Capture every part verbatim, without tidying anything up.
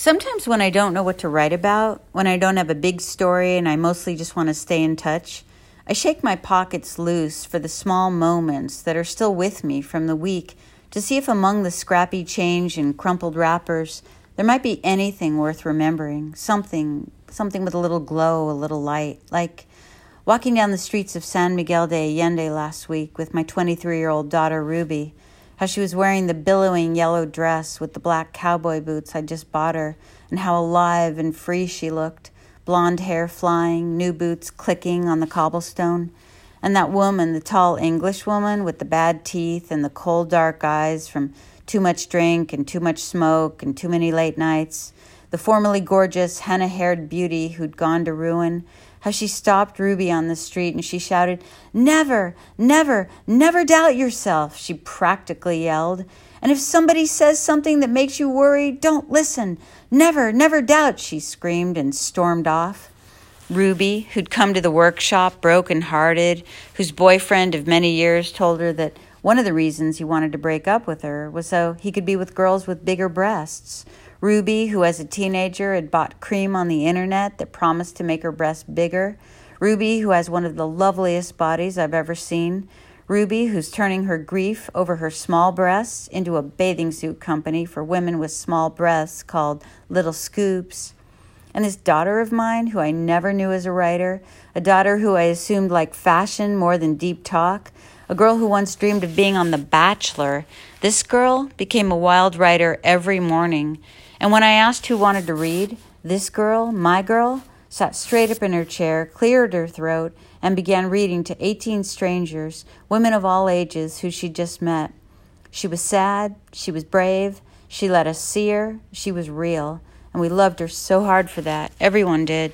Sometimes when I don't know what to write about, when I don't have a big story and I mostly just want to stay in touch, I shake my pockets loose for the small moments that are still with me from the week to see if among the scrappy change and crumpled wrappers there might be anything worth remembering, something, something with a little glow, a little light, like walking down the streets of San Miguel de Allende last week with my twenty-three-year-old daughter Ruby, how she was wearing the billowing yellow dress with the black cowboy boots I'd just bought her, and how alive and free she looked, blonde hair flying, new boots clicking on the cobblestone. And that woman, the tall English woman with the bad teeth and the cold dark eyes from too much drink and too much smoke and too many late nights, the formerly gorgeous henna-haired beauty who'd gone to ruin, how she stopped Ruby on the street and she shouted, "Never, never, never doubt yourself," she practically yelled. "And if somebody says something that makes you worry, don't listen. Never, never doubt," she screamed and stormed off. Ruby, who'd come to the workshop broken-hearted, whose boyfriend of many years told her that one of the reasons he wanted to break up with her was so he could be with girls with bigger breasts. Ruby, who as a teenager had bought cream on the internet that promised to make her breasts bigger. Ruby, who has one of the loveliest bodies I've ever seen. Ruby, who's turning her grief over her small breasts into a bathing suit company for women with small breasts called Little Scoops. And this daughter of mine, who I never knew as a writer, a daughter who I assumed liked fashion more than deep talk, a girl who once dreamed of being on The Bachelor, this girl became a wild writer every morning. And when I asked who wanted to read, this girl, my girl, sat straight up in her chair, cleared her throat, and began reading to eighteen strangers, women of all ages who she'd just met. She was sad, she was brave, she let us see her, she was real, and we loved her so hard for that. Everyone did.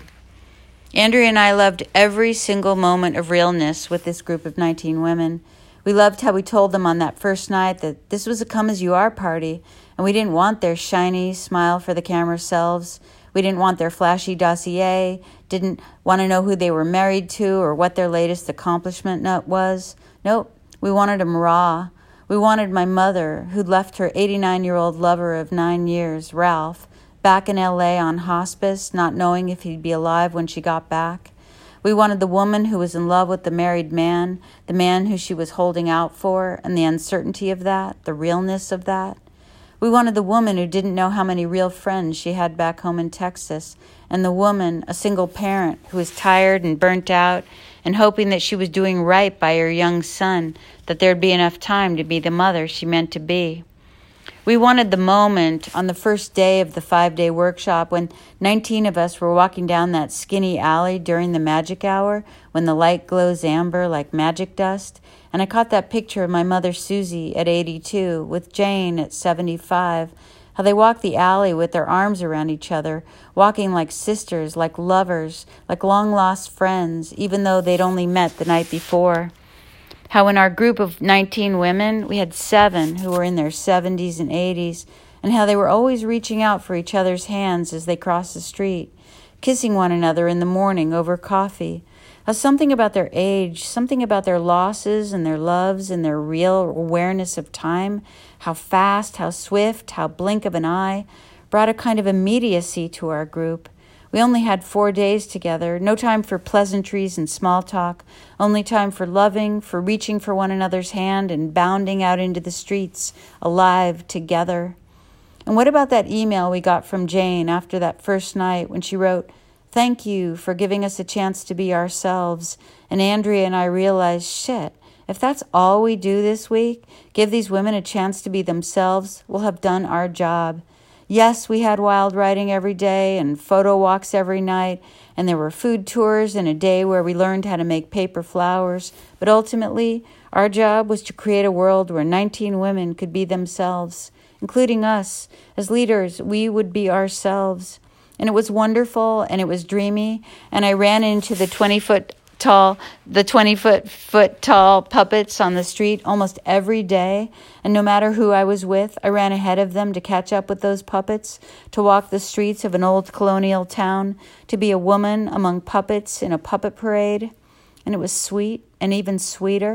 Andrea and I loved every single moment of realness with this group of nineteen women. We loved how we told them on that first night that this was a come-as-you-are party, and we didn't want their shiny, smile-for-the-camera selves. We didn't want their flashy dossier, didn't want to know who they were married to or what their latest accomplishment nut was. Nope, we wanted them raw. We wanted my mother, who'd left her eighty-nine-year-old lover of nine years, Ralph, back in L A on hospice, not knowing if he'd be alive when she got back. We wanted the woman who was in love with the married man, the man who she was holding out for, and the uncertainty of that, the realness of that. We wanted the woman who didn't know how many real friends she had back home in Texas, and the woman, a single parent, who was tired and burnt out and hoping that she was doing right by her young son, that there'd be enough time to be the mother she meant to be. We wanted the moment on the first day of the five-day workshop when nineteen of us were walking down that skinny alley during the magic hour when the light glows amber like magic dust, and I caught that picture of my mother Susie at eighty-two with Jane at seventy-five, how they walked the alley with their arms around each other, walking like sisters, like lovers, like long-lost friends, even though they'd only met the night before. How in our group of nineteen women, we had seven who were in their seventies and eighties, and how they were always reaching out for each other's hands as they crossed the street, kissing one another in the morning over coffee. How something about their age, something about their losses and their loves and their real awareness of time, how fast, how swift, how blink of an eye, brought a kind of immediacy to our group. We only had four days together, no time for pleasantries and small talk, only time for loving, for reaching for one another's hand and bounding out into the streets, alive together. And what about that email we got from Jane after that first night when she wrote, "Thank you for giving us a chance to be ourselves," and Andrea and I realized, shit, if that's all we do this week, give these women a chance to be themselves, we'll have done our job. Yes, we had wild writing every day and photo walks every night, and there were food tours and a day where we learned how to make paper flowers, but ultimately, our job was to create a world where nineteen women could be themselves, including us. As leaders, we would be ourselves. And it was wonderful, and it was dreamy, and I ran into the twenty-foot tall, the twenty-foot foot tall puppets on the street almost every day, and no matter who I was with, I ran ahead of them to catch up with those puppets, to walk the streets of an old colonial town, to be a woman among puppets in a puppet parade. And it was sweet, and even sweeter,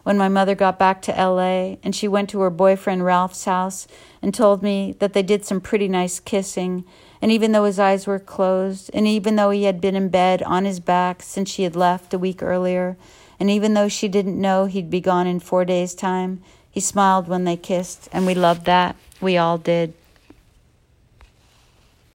when my mother got back to L A and she went to her boyfriend Ralph's house and told me that they did some pretty nice kissing. And even though his eyes were closed, and even though he had been in bed on his back since she had left a week earlier, and even though she didn't know he'd be gone in four days' time, he smiled when they kissed, and we loved that. We all did.